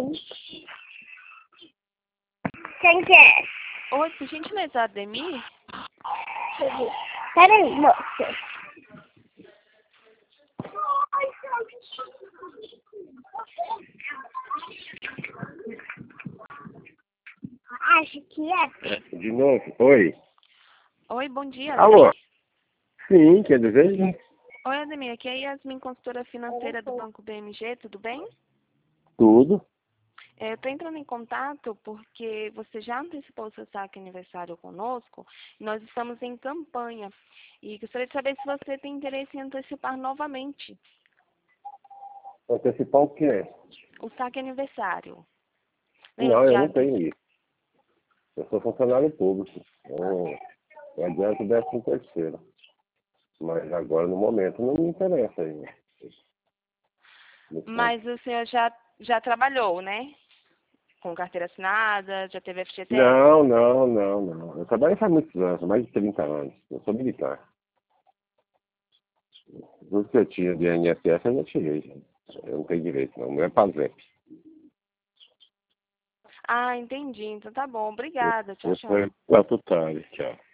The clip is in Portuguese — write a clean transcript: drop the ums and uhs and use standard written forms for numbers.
Quem que é? Oi, por gentileza, Ademir? Peraí, moça. Acho que é. De novo? Oi. Oi, bom dia, Alô? Ademir. Sim, quer dizer? Oi, Ademir, aqui é a Yasmin, consultora financeira do Banco BMG, tudo bem? Tudo. Eu estou entrando em contato porque você já antecipou o seu saque aniversário conosco. Nós estamos em campanha e gostaria de saber se você tem interesse em antecipar novamente Antecipar o quê? o saque aniversário. Lembra Não, que eu não tenho isso. Eu sou funcionário público. Eu adianto 13º. Mas agora, no momento, não me interessa ainda. Mas o senhor já trabalhou, né? Com carteira assinada, já teve FGTS? Não. Eu trabalho faz muitos anos, mais de 30 anos. Eu sou militar. Tudo que eu tinha de INSS eu já tirei. Eu não tenho direito, não. Não é PASEP. Ah, entendi. Então tá bom. Obrigada. Tchau, Eu tchau. sou estatutário. Tchau.